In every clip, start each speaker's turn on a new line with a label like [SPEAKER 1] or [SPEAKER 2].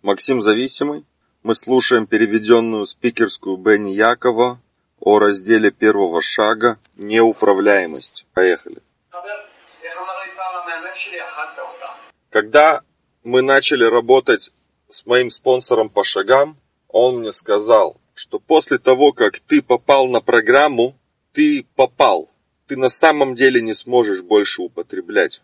[SPEAKER 1] Максим Зависимый. Мы слушаем переведенную спикерскую Бенни Якова о разделе первого шага «Неуправляемость». Поехали. Когда мы начали работать с моим спонсором по шагам, он мне сказал, что после того, как ты попал на программу, ты попал. Ты на самом деле не сможешь больше употреблять.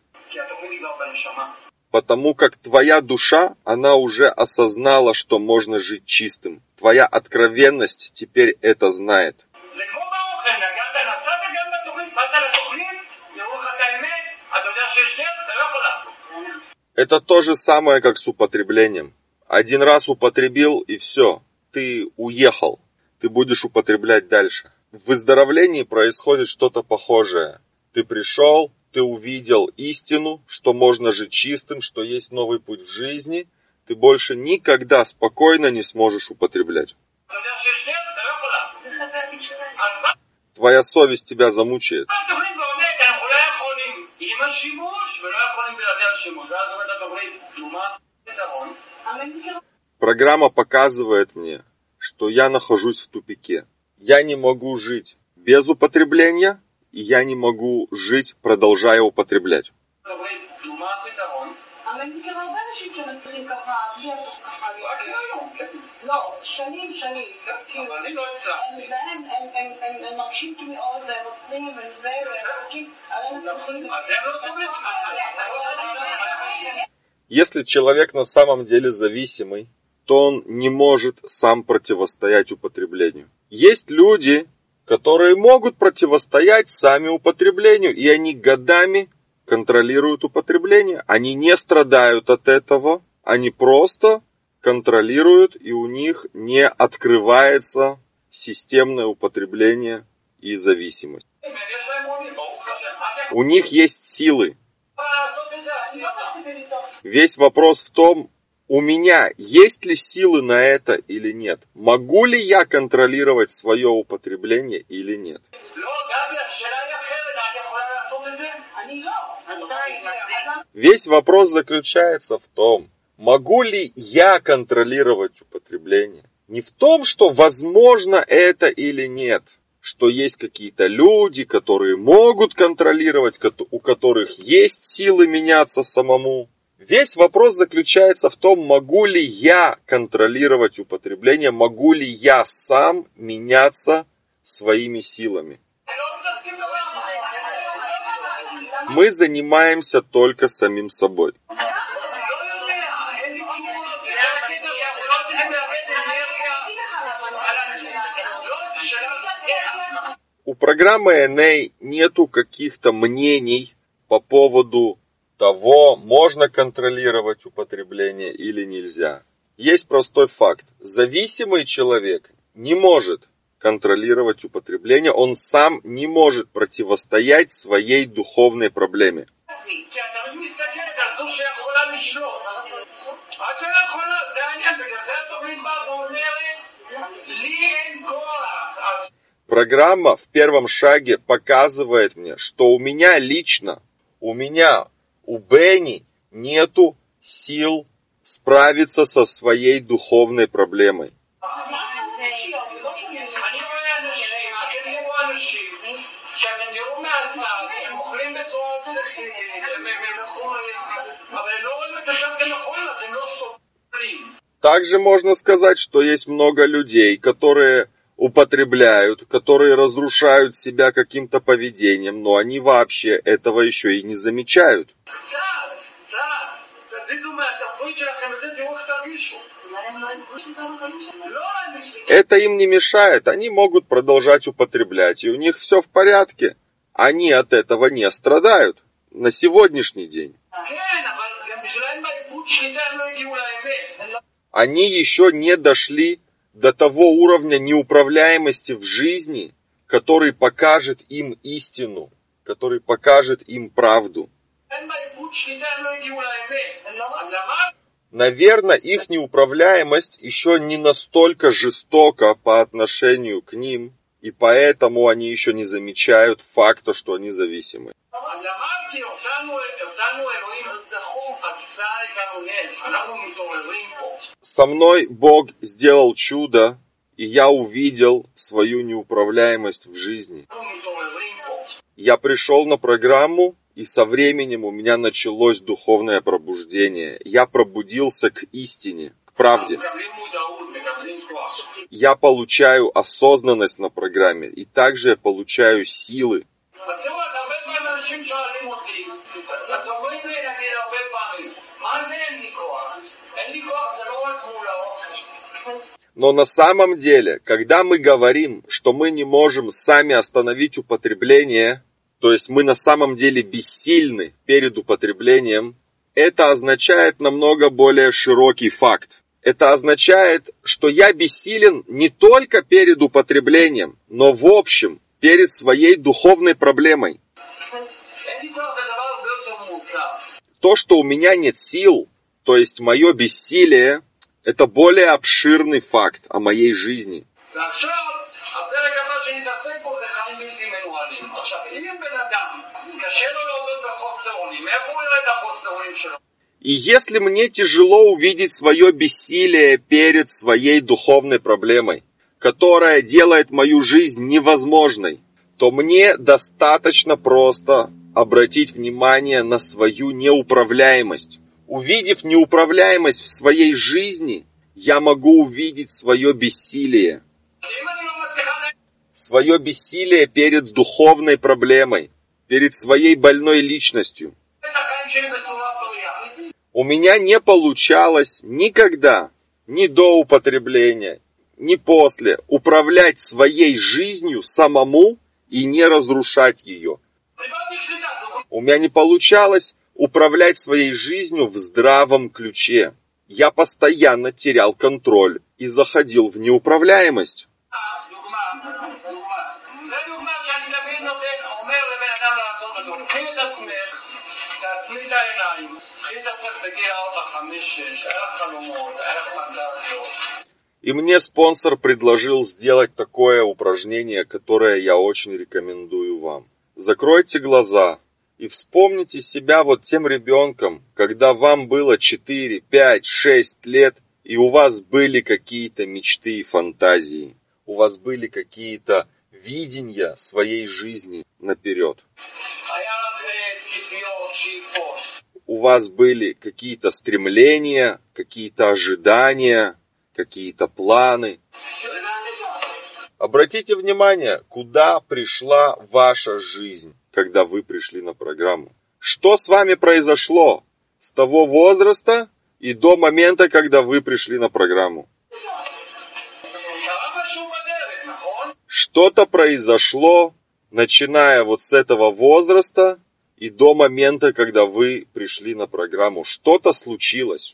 [SPEAKER 1] Потому как твоя душа, она уже осознала, что можно жить чистым. Твоя откровенность теперь это знает. Это то же самое, как с употреблением. Один раз употребил и все, ты уехал. Ты будешь употреблять дальше. В выздоровлении происходит что-то похожее. Ты пришел, ты увидел истину, что можно жить чистым, что есть новый путь в жизни. Ты больше никогда спокойно не сможешь употреблять. Твоя совесть тебя замучает. Программа показывает мне, что я нахожусь в тупике. Я не могу жить без употребления, и я не могу жить, продолжая употреблять. Если человек на самом деле зависимый, то он не может сам противостоять употреблению. Есть люди, которые могут противостоять сами употреблению, и они годами контролируют употребление. Они не страдают от этого, они просто контролируют, и у них не открывается системное употребление и зависимость. У них есть силы. Весь вопрос в том, у меня есть ли силы на это или нет? Могу ли я контролировать свое употребление или нет? Весь вопрос заключается в том, могу ли я контролировать употребление? Не в том, что возможно это или нет. Что есть какие-то люди, которые могут контролировать, у которых есть силы меняться самому. Весь вопрос заключается в том, могу ли я контролировать употребление, могу ли я сам меняться своими силами. Мы занимаемся только самим собой. У программы NA нету каких-то мнений по поводу того, можно контролировать употребление или нельзя. Есть простой факт. Зависимый человек не может контролировать употребление, он сам не может противостоять своей духовной проблеме. Программа в первом шаге показывает мне, что у меня лично, у Бенни нету сил справиться со своей духовной проблемой. Также можно сказать, что есть много людей, которые употребляют, которые разрушают себя каким-то поведением, но они вообще этого еще и не замечают. Это им не мешает, они могут продолжать употреблять, и у них все в порядке. Они от этого не страдают на сегодняшний день. Они еще не дошли до того уровня неуправляемости в жизни, который покажет им истину, который покажет им правду. Наверное, их неуправляемость еще не настолько жестока по отношению к ним, и поэтому они еще не замечают факта, что они зависимы. Со мной Бог сделал чудо, и я увидел свою неуправляемость в жизни. Я пришел на программу, и со временем у меня началось духовное пробуждение. Я пробудился к истине, к правде. Я получаю осознанность на программе, и также я получаю силы. Но на самом деле, когда мы говорим, что мы не можем сами остановить употребление, то есть мы на самом деле бессильны перед употреблением, это означает намного более широкий факт. Это означает, что я бессилен не только перед употреблением, но в общем, перед своей духовной проблемой. То, что у меня нет сил, то есть мое бессилие, это более обширный факт о моей жизни. И если мне тяжело увидеть свое бессилие перед своей духовной проблемой, которая делает мою жизнь невозможной, то мне достаточно просто обратить внимание на свою неуправляемость. Увидев неуправляемость в своей жизни, я могу увидеть свое бессилие. Свое бессилие перед духовной проблемой, перед своей больной личностью. У меня не получалось никогда, ни до употребления, ни после, управлять своей жизнью самому и не разрушать ее. У меня не получалось управлять своей жизнью в здравом ключе. Я постоянно терял контроль и заходил в неуправляемость. И мне спонсор предложил сделать такое упражнение, которое я очень рекомендую вам. Закройте глаза и вспомните себя вот тем ребенком, когда вам было 4, 5, 6 лет, и у вас были какие-то мечты и фантазии. У вас были какие-то видения своей жизни наперед. У вас были какие-то стремления, какие-то ожидания, какие-то планы. Обратите внимание, куда пришла ваша жизнь, когда вы пришли на программу. Что с вами произошло с того возраста и до момента, когда вы пришли на программу? Что-то произошло, начиная вот с этого возраста и до момента, когда вы пришли на программу. Что-то случилось.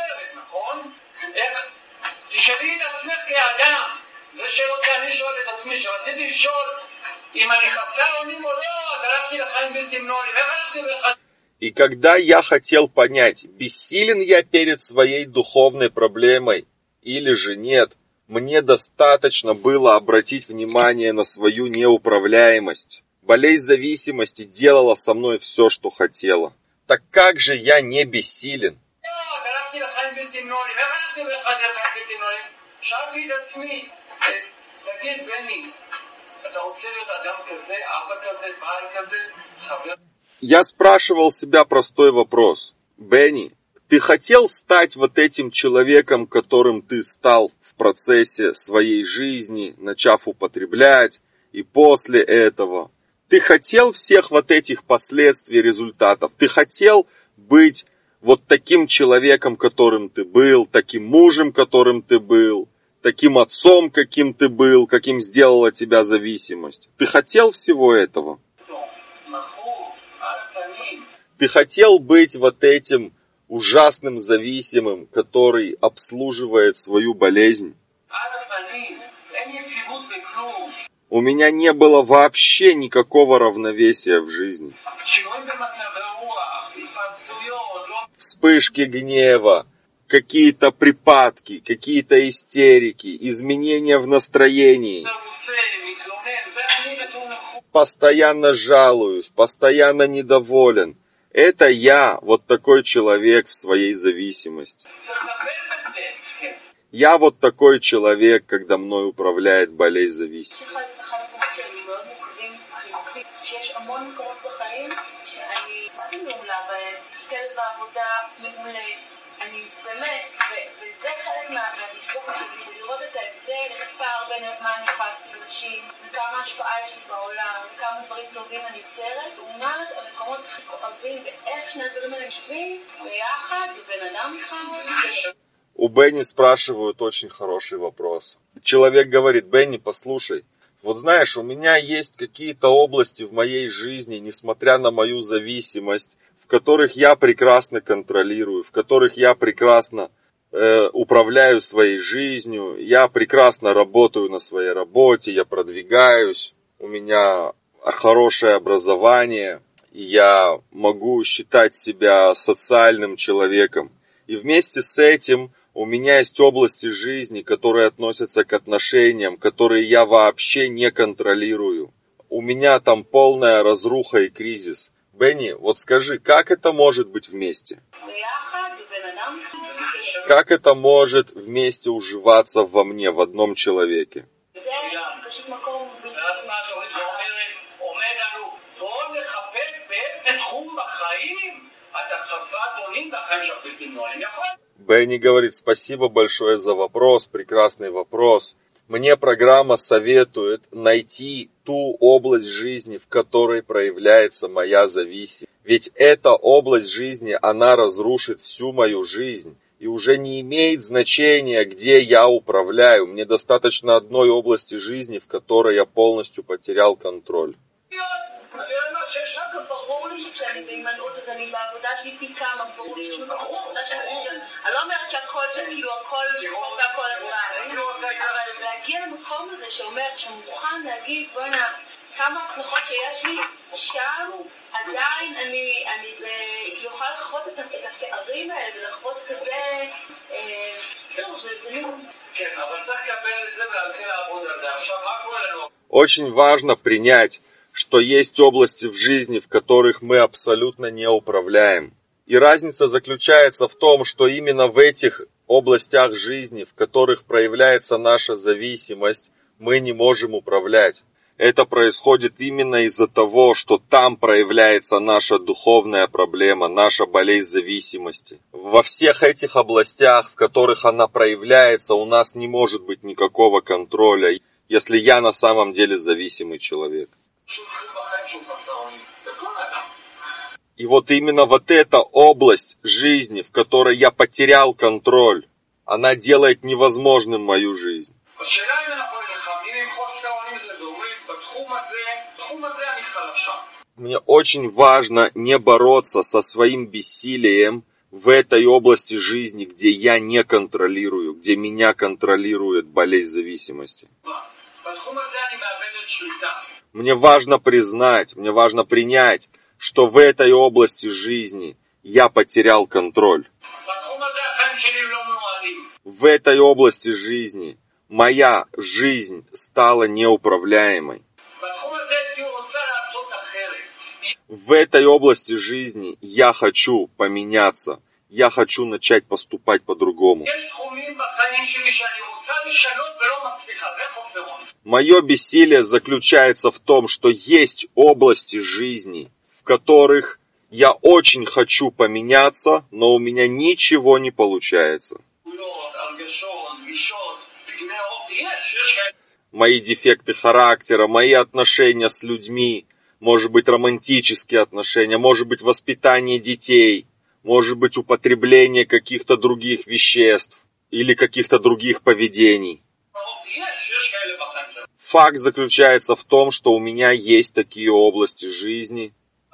[SPEAKER 1] И когда я хотел понять, бессилен я перед своей духовной проблемой или же нет, мне достаточно было обратить внимание на свою неуправляемость. Болезнь зависимости делала со мной все, что хотела. Так как же я не бессилен? Я спрашивал себя простой вопрос. Бенни, ты хотел стать вот этим человеком, которым ты стал в процессе своей жизни, начав употреблять, и после этого? Ты хотел всех вот этих последствий, результатов? Ты хотел быть вот таким человеком, которым ты был, таким мужем, которым ты был, таким отцом, каким ты был, каким сделала тебя зависимость? Ты хотел всего этого? Ты хотел быть вот этим ужасным зависимым, который обслуживает свою болезнь? У меня не было вообще никакого равновесия в жизни. Вспышки гнева, какие-то припадки, какие-то истерики, изменения в настроении. Постоянно жалуюсь, постоянно недоволен. Это я, вот такой человек в своей зависимости. Я вот такой человек, когда мной управляет болезнь зависимости. У Бенни спрашивают очень хороший вопрос. Человек говорит: Бенни, послушай, вот знаешь, у меня есть какие-то области в моей жизни, несмотря на мою зависимость, в которых я прекрасно контролирую, в которых я прекрасно управляю своей жизнью, я прекрасно работаю на своей работе, я продвигаюсь, у меня хорошее образование, и я могу считать себя социальным человеком. И вместе с этим у меня есть области жизни, которые относятся к отношениям, которые я вообще не контролирую. У меня там полная разруха и кризис. Бенни, вот скажи, как это может быть вместе? Как это может вместе уживаться во мне, в одном человеке? Бенни говорит: спасибо большое за вопрос, прекрасный вопрос. Мне программа советует найти ту область жизни, в которой проявляется моя зависимость. Ведь эта область жизни, она разрушит всю мою жизнь. И уже не имеет значения, где я управляю. Мне достаточно одной области жизни, в которой я полностью потерял контроль.
[SPEAKER 2] כמה הצלחות שיש לי, שם עדיין אני יכולה לחוות את הפערים האלה, ולחוות כזה, כן, אבל צריך לקבל את זה ולהתחיל לעבוד על זה. עכשיו, מה קורה לנו?
[SPEAKER 1] Очень важно принять, что есть области в жизни, в которых мы абсолютно не управляем. И разница заключается в том, что именно в этих областях жизни, в которых проявляется наша зависимость, мы не можем управлять. Это происходит именно из-за того, что там проявляется наша духовная проблема, наша болезнь зависимости. Во всех этих областях, в которых она проявляется, у нас не может быть никакого контроля, если я на самом деле зависимый человек. И вот именно вот эта область жизни, в которой я потерял контроль, она делает невозможным мою жизнь. Мне очень важно не бороться со своим бессилием в этой области жизни, где я не контролирую, где меня контролирует болезнь зависимости. Мне важно признать, мне важно принять, что в этой области жизни я потерял контроль. В этой области жизни моя жизнь стала неуправляемой. В этой области жизни я хочу поменяться, я хочу начать поступать по-другому. Мое бессилие заключается в том, что есть области жизни, в которых я очень хочу поменяться, но у меня ничего не получается. Мои дефекты характера, мои отношения с людьми, может быть романтические отношения, может быть воспитание детей, может быть употребление каких-то других веществ или каких-то других поведений. Факт заключается в том, что у меня есть такие области жизни.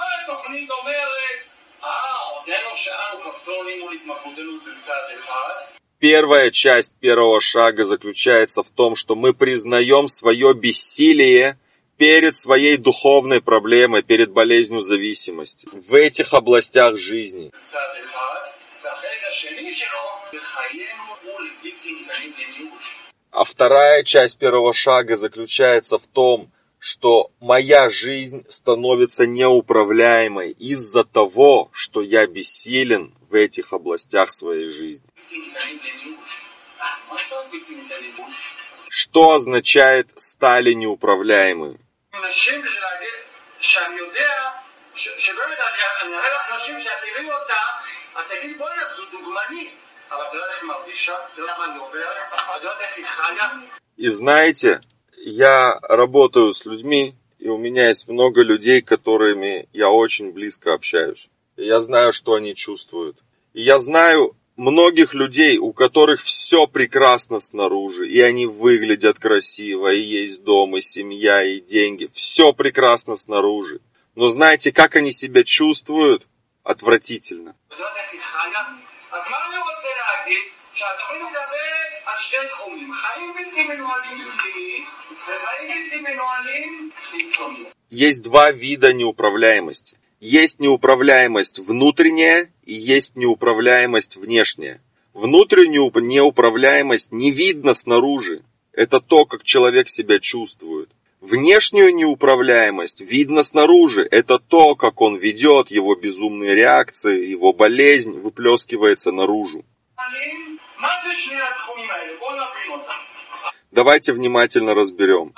[SPEAKER 1] Первая часть первого шага заключается в том, что мы признаем свое бессилие перед своей духовной проблемой, перед болезнью зависимости. В этих областях жизни. А вторая часть первого шага заключается в том, что моя жизнь становится неуправляемой из-за того, что я бессилен в этих областях своей жизни. Что означает «стали неуправляемы»? И знаете, я работаю с людьми, и у меня есть много людей, которыми я очень близко общаюсь. И я знаю, что они чувствуют. И я знаю многих людей, у которых все прекрасно снаружи, и они выглядят красиво, и есть дом, и семья, и деньги. Все прекрасно снаружи. Но знаете, как они себя чувствуют? Отвратительно. Есть два вида неуправляемости. Есть неуправляемость внутренняя и есть неуправляемость внешняя. Внутреннюю неуправляемость не видно снаружи. Это то, как человек себя чувствует. Внешнюю неуправляемость видно снаружи. Это то, как он ведет, его безумные реакции, его болезнь выплескивается наружу. Давайте внимательно разберем.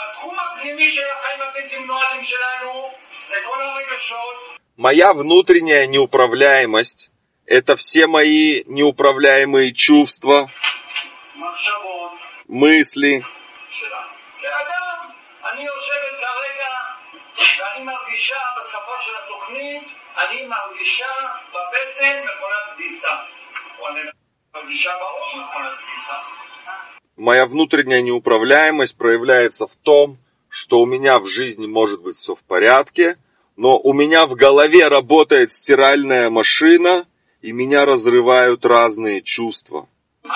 [SPEAKER 1] Моя внутренняя неуправляемость – это все мои неуправляемые чувства, мысли. Моя внутренняя неуправляемость проявляется в том, что у меня в жизни может быть все в порядке, но у меня в голове работает стиральная машина, и меня разрывают разные чувства.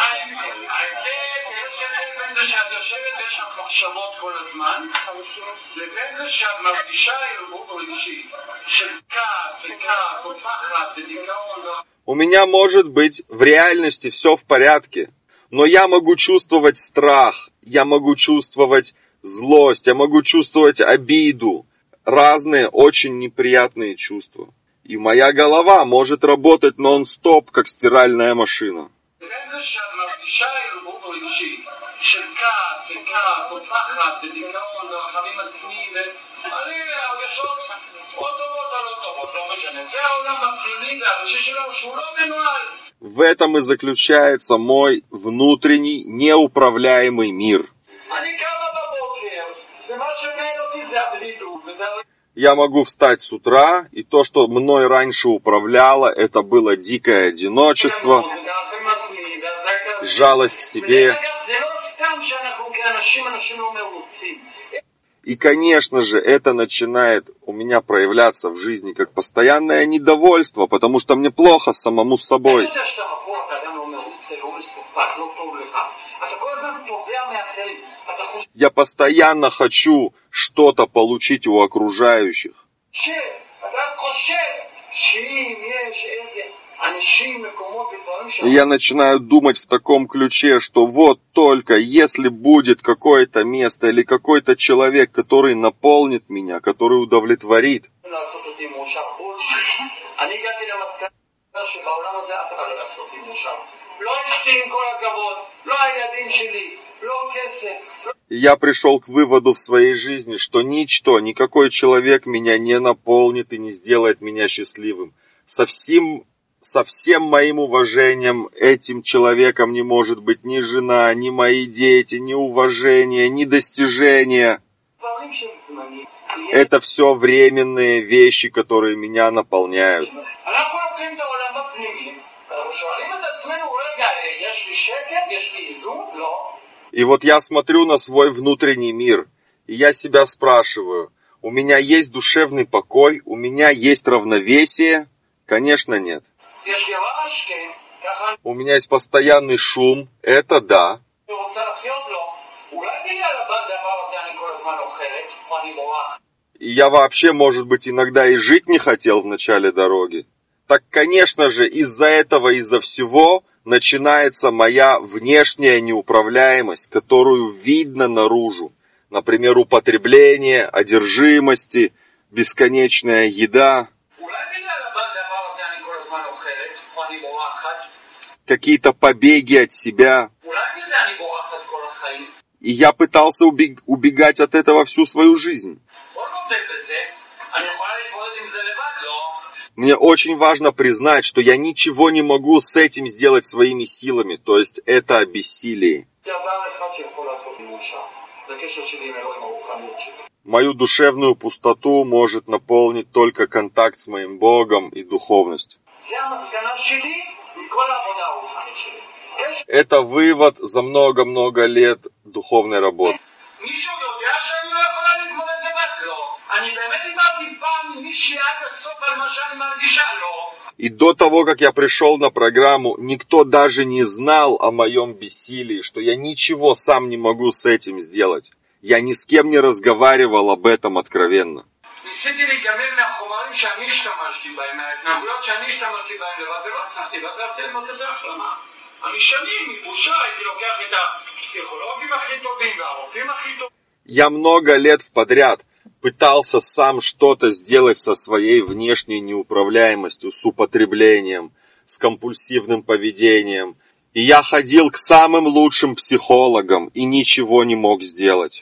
[SPEAKER 1] У меня может быть в реальности все в порядке, но я могу чувствовать страх, я могу чувствовать злость, я могу чувствовать обиду, разные очень неприятные чувства. И моя голова может работать нон-стоп, как стиральная машина. В этом и заключается мой внутренний неуправляемый мир. Я могу встать с утра, и то, что мной раньше управляло, это было дикое одиночество, жалость к себе. И, конечно же, это начинает у меня проявляться в жизни как постоянное недовольство, потому что мне плохо самому с собой. Я постоянно хочу что-то получить у окружающих. И я начинаю думать в таком ключе, что вот только если будет какое-то место или какой-то человек, который наполнит меня, который удовлетворит. И я пришел к выводу в своей жизни, что ничто, никакой человек меня не наполнит и не сделает меня счастливым. Со всем моим уважением этим человеком не может быть ни жена, ни мои дети, ни уважение, ни достижения. Это все временные вещи, которые меня наполняют. И вот я смотрю на свой внутренний мир, и я себя спрашиваю, у меня есть душевный покой, у меня есть равновесие? Конечно, нет. У меня есть постоянный шум, это да. И я вообще, может быть, иногда и жить не хотел в начале дороги. Так, конечно же, из-за этого, из-за всего начинается моя внешняя неуправляемость, которую видно наружу. Например, употребление, одержимости, бесконечная еда. Какие-то побеги от себя. И я пытался убегать от этого всю свою жизнь. Мне очень важно признать, что я ничего не могу с этим сделать своими силами, то есть это обессилие. Мою душевную пустоту может наполнить только контакт с моим Богом и духовность. Это вывод за много-много лет духовной работы. И до того, как я пришел на программу, никто даже не знал о моем бессилии, что я ничего сам не могу с этим сделать. Я ни с кем не разговаривал об этом откровенно. Я много лет подряд пытался сам что-то сделать со своей внешней неуправляемостью, с употреблением, с компульсивным поведением. И я ходил к самым лучшим психологам и ничего не мог сделать.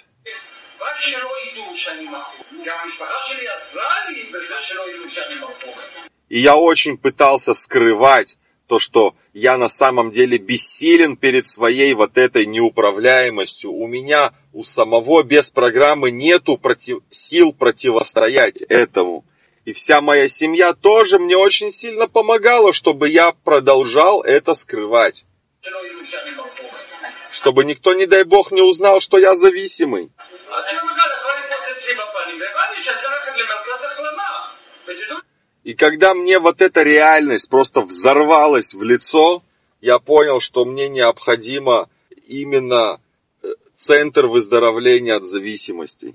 [SPEAKER 1] И я очень пытался скрывать то, что я на самом деле бессилен перед своей вот этой неуправляемостью. У меня, у самого без программы нету сил противостоять этому. И вся моя семья тоже мне очень сильно помогала, чтобы я продолжал это скрывать. Чтобы никто, не дай бог, не узнал, что я зависимый. И когда мне вот эта реальность просто взорвалась в лицо, я понял, что мне необходимо именно центр выздоровления от зависимостей.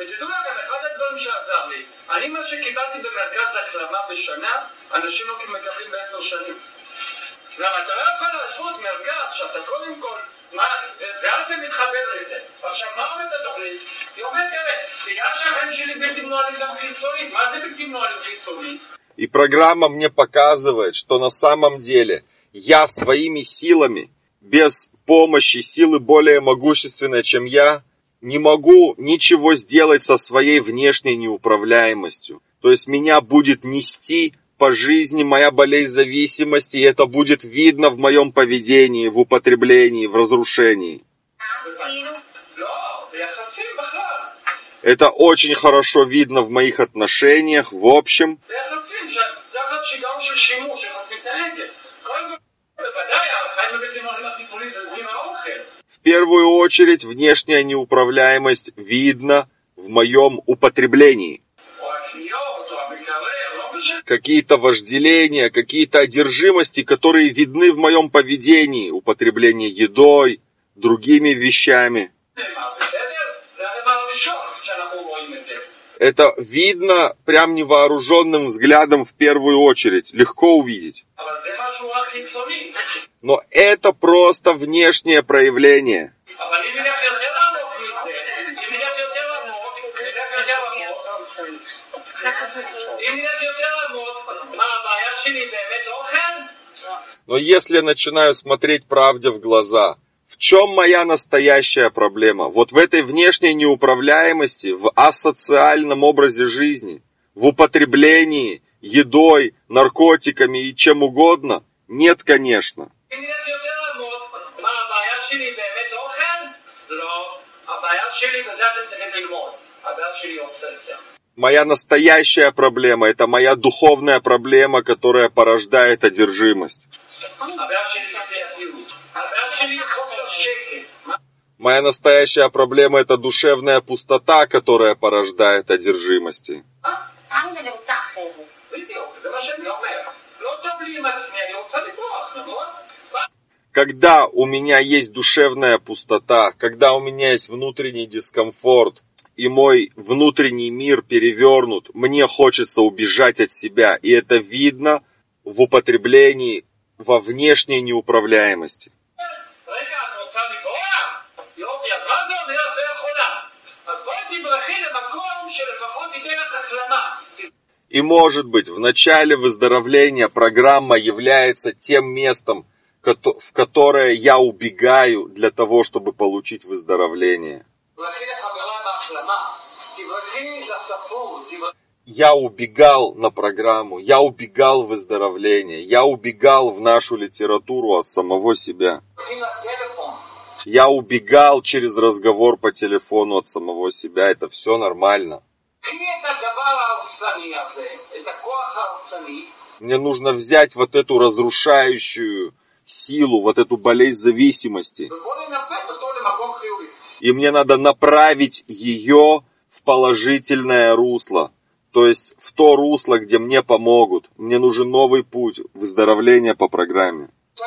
[SPEAKER 1] И программа мне показывает, что на самом деле я своими силами, без помощи силы более могущественной, чем я, не могу ничего сделать со своей внешней неуправляемостью. То есть меня будет нести по жизни моя болезнь зависимости, и это будет видно в моем поведении, в употреблении, в разрушении. Это очень хорошо видно в моих отношениях, в общем. В первую очередь, внешняя неуправляемость видна в моем употреблении. Какие-то вожделения, какие-то одержимости, которые видны в моем поведении, употребление едой, другими вещами. Это видно прям невооруженным взглядом в первую очередь, легко увидеть. Но это просто внешнее проявление. Но если я начинаю смотреть правде в глаза, в чем моя настоящая проблема? Вот в этой внешней неуправляемости, в асоциальном образе жизни, в употреблении едой, наркотиками и чем угодно? Нет, конечно. Моя настоящая проблема – это моя духовная проблема, которая порождает одержимость. Моя настоящая проблема – это душевная пустота, которая порождает одержимости. Когда у меня есть душевная пустота, когда у меня есть внутренний дискомфорт, и мой внутренний мир перевернут, мне хочется убежать от себя, и это видно в употреблении, во внешней неуправляемости. И может быть, в начале выздоровления программа является тем местом, в которое я убегаю для того, чтобы получить выздоровление. Я убегал на программу, я убегал в выздоровление, я убегал в нашу литературу от самого себя. Я убегал через разговор по телефону от самого себя, это все нормально. Мне нужно взять вот эту разрушающую силу, вот эту болезнь зависимости. И мне надо направить ее в положительное русло. То есть в то русло, где мне помогут. Мне нужен новый путь выздоровления по программе.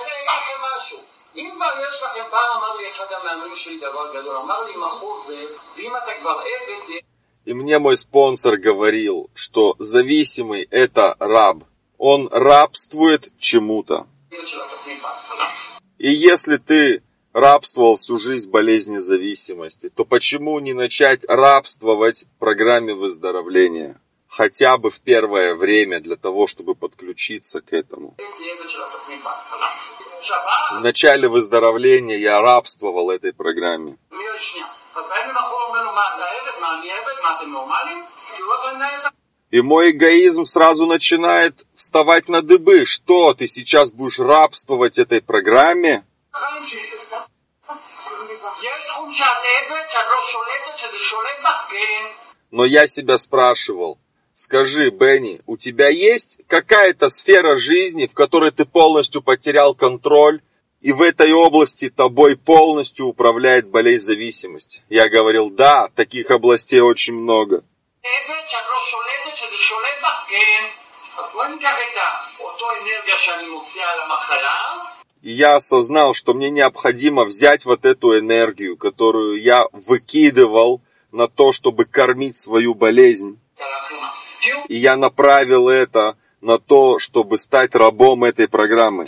[SPEAKER 1] И мне мой спонсор говорил, что зависимый – это раб. Он рабствует чему-то. И если ты рабствовал всю жизнь в болезни зависимости, то почему не начать рабствовать в программе выздоровления? Хотя бы в первое время для того, чтобы подключиться к этому. В начале выздоровления я рабствовал этой программе. И мой эгоизм сразу начинает вставать на дыбы. Что, ты сейчас будешь рабствовать этой программе? Но я себя спрашивал, скажи, Бенни, у тебя есть какая-то сфера жизни, в которой ты полностью потерял контроль, и в этой области тобой полностью управляет болезнь зависимости? Я говорил, да, таких областей очень много. И я осознал, что мне необходимо взять вот эту энергию, которую я выкидывал на то, чтобы кормить свою болезнь. И я направил это на то, чтобы стать рабом этой программы.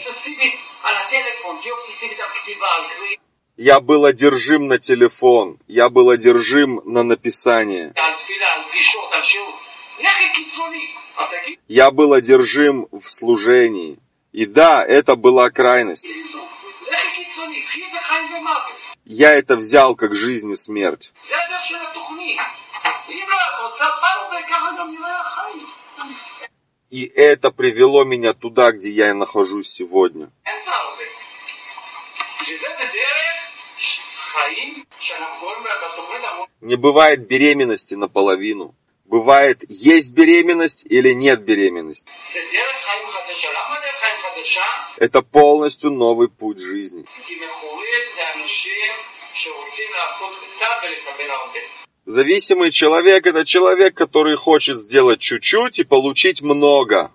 [SPEAKER 1] Я был одержим на телефон, я был одержим на написание. Я был одержим в служении. И да, это была крайность. Я это взял как жизнь и смерть. И это привело меня туда, где я и нахожусь сегодня. Не бывает беременности наполовину. Бывает, есть беременность или нет беременности. Это полностью новый путь жизни. Зависимый человек – это человек, который хочет сделать чуть-чуть и получить много.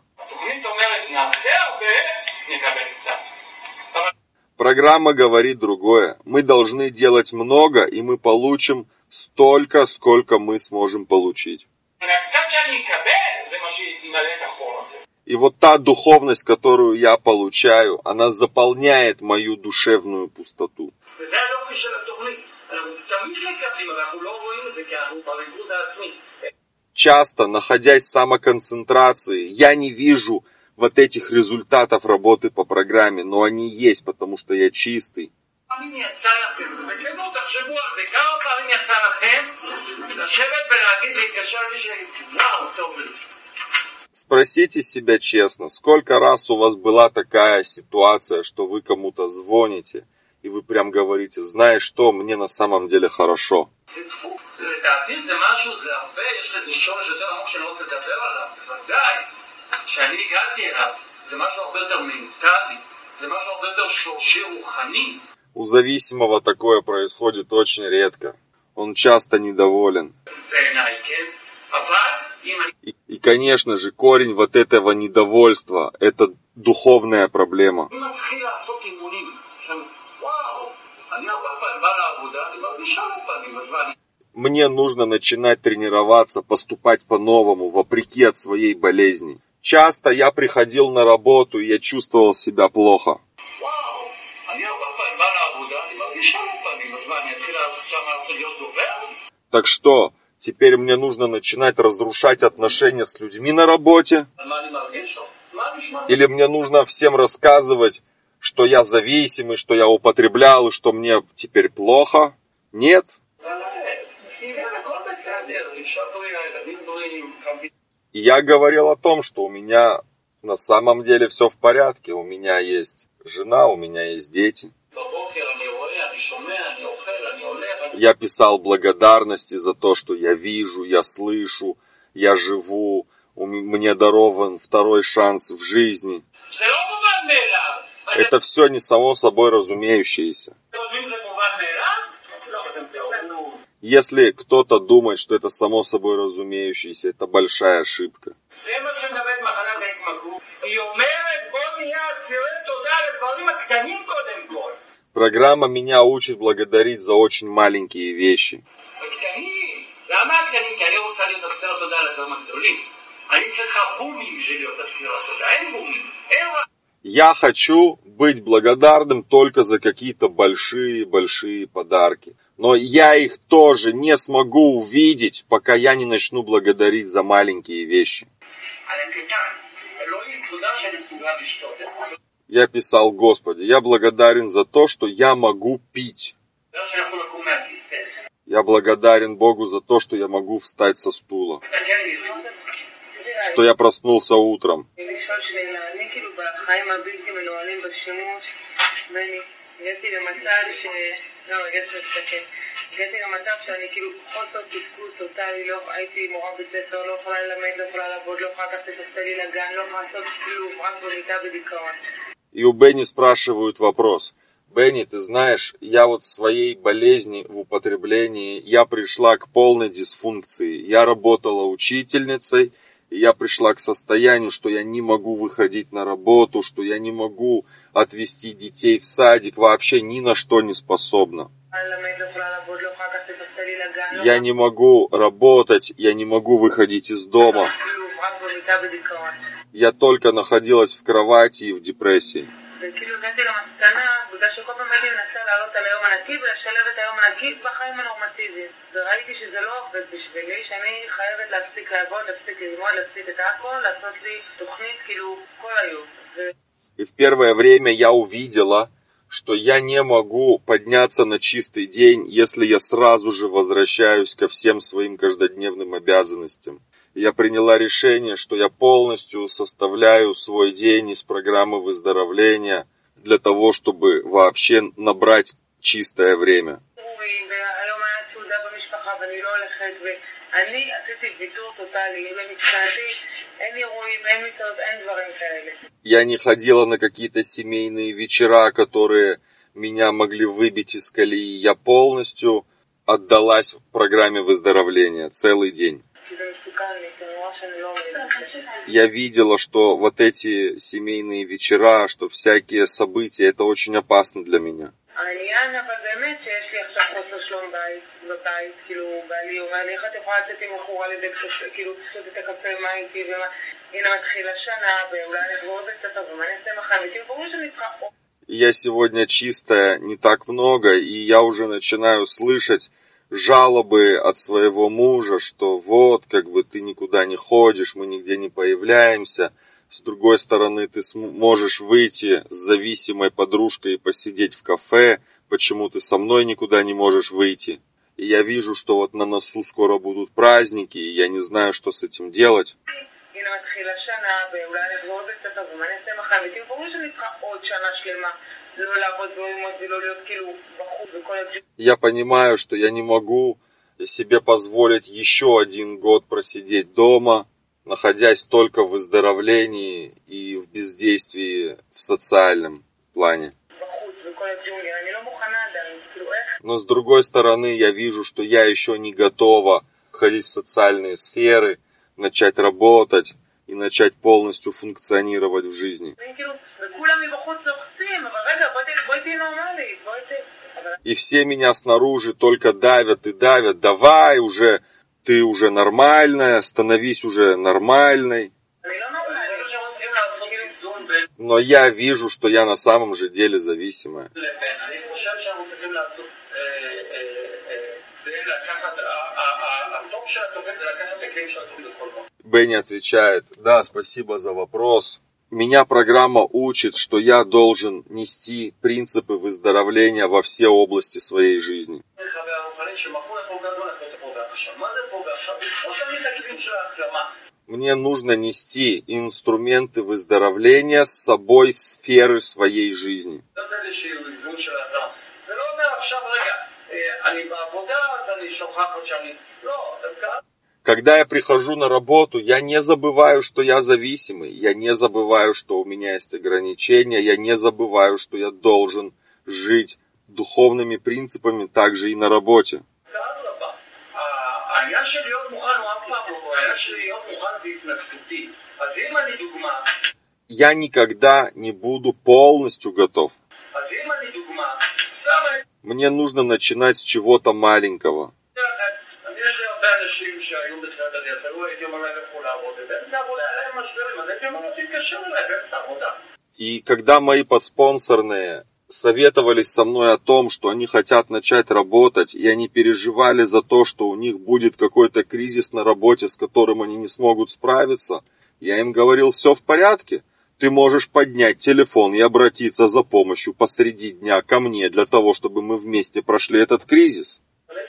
[SPEAKER 1] Программа говорит другое. Мы должны делать много, и мы получим столько, сколько мы сможем получить. И вот та духовность, которую я получаю, она заполняет мою душевную пустоту. Часто, находясь в самоконцентрации, я не вижу вот этих результатов работы по программе, но они есть, потому что я чистый. Спросите себя честно, сколько раз у вас была такая ситуация, что вы кому-то звоните, и вы прям говорите, знаешь что, мне на самом деле хорошо. У зависимого такое происходит очень редко. Он часто недоволен. И, конечно же, корень вот этого недовольства – это духовная проблема. Мне нужно начинать тренироваться, поступать по-новому, вопреки от своей болезни. Часто я приходил на работу, и я чувствовал себя плохо. Так что, теперь мне нужно начинать разрушать отношения с людьми на работе? Или мне нужно всем рассказывать, что я зависимый, что я употреблял и что мне теперь плохо? Нет. И я говорил о том, что у меня на самом деле все в порядке. У меня есть жена, у меня есть дети. Я писал благодарности за то, что я вижу, я слышу, я живу. Мне дарован второй шанс в жизни. Это все не само собой разумеющееся. Если кто-то думает, что это само собой разумеющееся, это большая ошибка. Программа меня учит благодарить за очень маленькие вещи. Я хочу быть благодарным только за какие-то большие подарки. Но я их тоже не смогу увидеть, пока я не начну благодарить за маленькие вещи. Я писал: Господи, я благодарен за то, что я могу пить. Я благодарен Богу за то, что я могу встать со стула. Что я проснулся утром. И у Бенни спрашивают вопрос: Бенни, ты знаешь, я вот в своей болезни, в употреблении, я пришла к полной дисфункции. Я работала учительницей, и я пришла к состоянию, что я не могу выходить на работу, что я не могу отвезти детей в садик, вообще ни на что не способна. Я не могу работать, я не могу выходить из дома. Я только находилась в кровати и в депрессии. И в первое время я увидела, что я не могу подняться на чистый день, если я сразу же возвращаюсь ко всем своим каждодневным обязанностям. Я приняла решение, что я полностью составляю свой день из программы выздоровления для того, чтобы вообще набрать чистое время. Я не ходила на какие-то семейные вечера, которые меня могли выбить из колеи. Я полностью отдалась программе выздоровления целый день. Я видела, что вот эти семейные вечера, что всякие события, это очень опасно для меня. Я сегодня чистая не так много, и я уже начинаю слышать жалобы от своего мужа, что вот, как бы ты никуда не ходишь, мы нигде не появляемся. С другой стороны, ты можешь выйти с зависимой подружкой и посидеть в кафе, почему ты со мной никуда не можешь выйти. И я вижу, что вот на носу скоро будут праздники, и я не знаю, что с этим делать. Я понимаю, что я не могу себе позволить еще 1 год просидеть дома, находясь только в выздоровлении и в бездействии в социальном плане. Но с другой стороны, я вижу, что я еще не готова входить в социальные сферы, начать работать и начать полностью функционировать в жизни. И все меня снаружи только давят и давят: давай уже, ты уже нормальная, становись уже нормальной. Но я вижу, что я на самом же деле зависимая. Бенни отвечает: да, спасибо за вопрос. Меня программа учит, что я должен нести принципы выздоровления во все области своей жизни. Мне нужно нести инструменты выздоровления с собой в сферы своей жизни. Когда я прихожу на работу, я не забываю, что я зависимый, я не забываю, что у меня есть ограничения, я не забываю, что я должен жить духовными принципами также и на работе. Я никогда не буду полностью готов. Мне нужно начинать с чего-то маленького. И когда мои подспонсорные советовались со мной о том, что они хотят начать работать, и они переживали за то, что у них будет какой-то кризис на работе, с которым они не смогут справиться, я им говорил: все в порядке, ты можешь поднять телефон и обратиться за помощью посреди дня ко мне для того, чтобы мы вместе прошли этот кризис.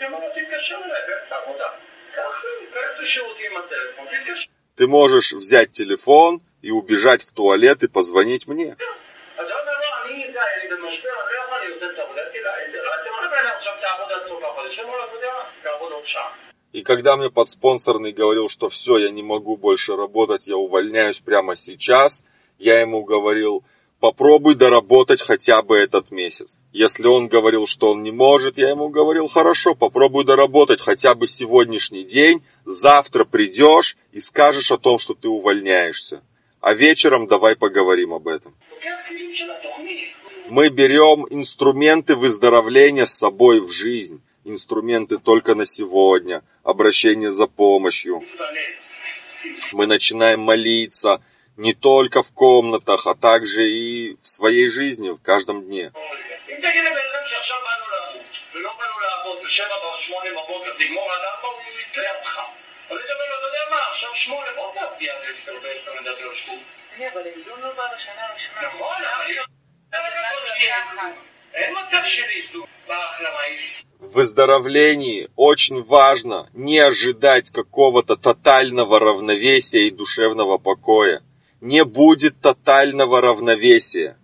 [SPEAKER 1] Ты можешь взять телефон и убежать в туалет и позвонить мне. И когда мне подспонсорный говорил, что все, я не могу больше работать, я увольняюсь прямо сейчас, я ему говорил: попробуй доработать хотя бы этот месяц. Если он говорил, что он не может, я ему говорил: хорошо, попробуй доработать хотя бы сегодняшний день, завтра придешь и скажешь о том, что ты увольняешься. А вечером давай поговорим об этом. Мы берем инструменты выздоровления с собой в жизнь. Инструменты только на сегодня, обращение за помощью. Мы начинаем молиться не только в комнатах, а также и в своей жизни, в каждом дне. В выздоровлении очень важно не ожидать какого-то тотального равновесия и душевного покоя. Не будет тотального равновесия.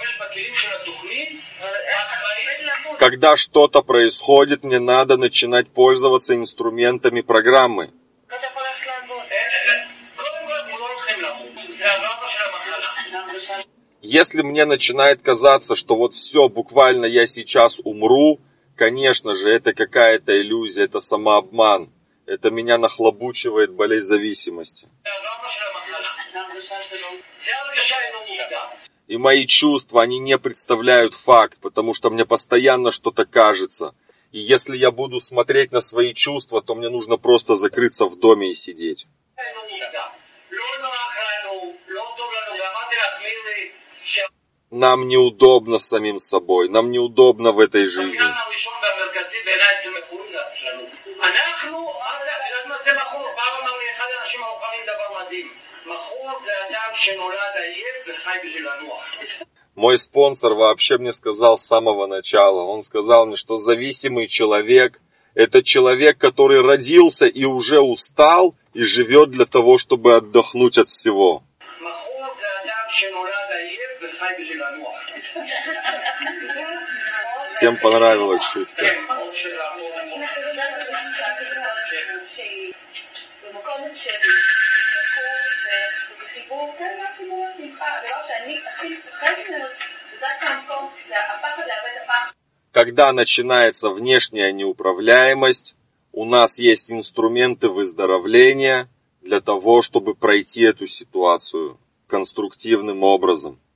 [SPEAKER 1] Когда что-то происходит, мне надо начинать пользоваться инструментами программы. Если мне начинает казаться, что вот все, буквально я сейчас умру, конечно же, это какая-то иллюзия, это самообман. Это меня нахлобучивает болезнь зависимости. И мои чувства, они не представляют факт, потому что мне постоянно что-то кажется. И если я буду смотреть на свои чувства, то мне нужно просто закрыться в доме и сидеть. Нам неудобно с самим собой, нам неудобно в этой жизни. Мой спонсор вообще мне сказал с самого начала, он сказал мне, что зависимый человек – это человек, который родился и уже устал, и живет для того, чтобы отдохнуть от всего. Всем понравилась шутка. Когда начинается внешняя неуправляемость, у нас есть инструменты выздоровления для того, чтобы пройти эту ситуацию конструктивным образом.